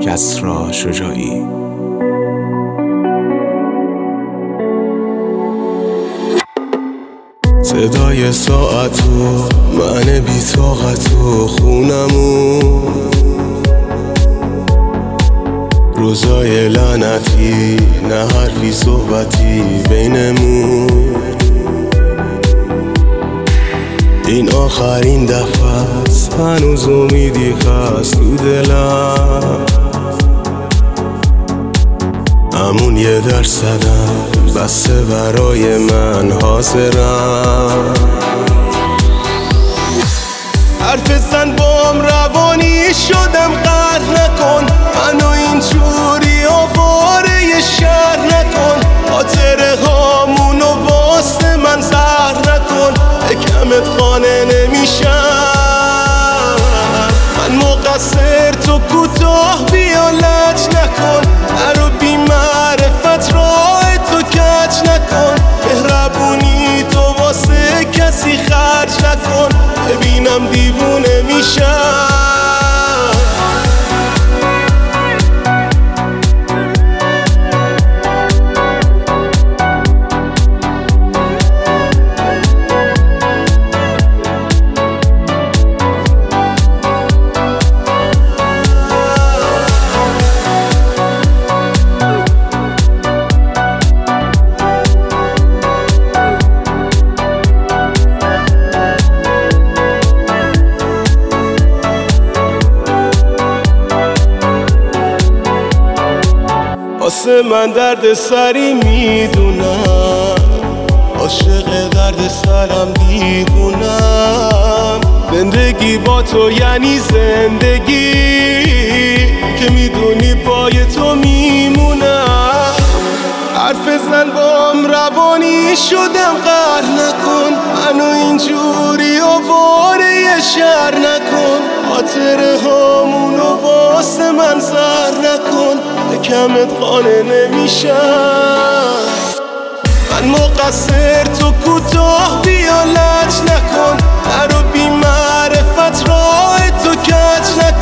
کسری شجاعی. صدای ساعتو من بی طاقتو خونمون، روزای لعنتی نه حرفی صحبتی بینمون. این آخرین دفعه است، هنوز امیدی هست تو دلم، همون 1% بسته برای من حاضرم. حرف زن بام روانی شدم قهر نکن، منو اینجوری آواره شهر نکن، خاطره هامونو واسه من زهر نکن، کمت خانه نمیشم. من مقصر تو کوتاه بیا لج نکن، نرو بی معرفت راه تو کج نکن، مهربونی تو واسه کسی خرج نکن، ببینم دیوونه میشم. واسه من درد سری میدونم، عاشق درد سرم دیوونم. زندگی با تو یعنی زندگی که میدونی پای تو میمونم. حرف زن بام روانی شدم قهر نکن، منو اینجوری آواره شهر نکن، خاطره هامونو واسه من زهر نکن، کمت خانه نمیشم. من مقصر تو کوتاه بیا لج نکن، نرو بی معرفت راه تو کج نکن،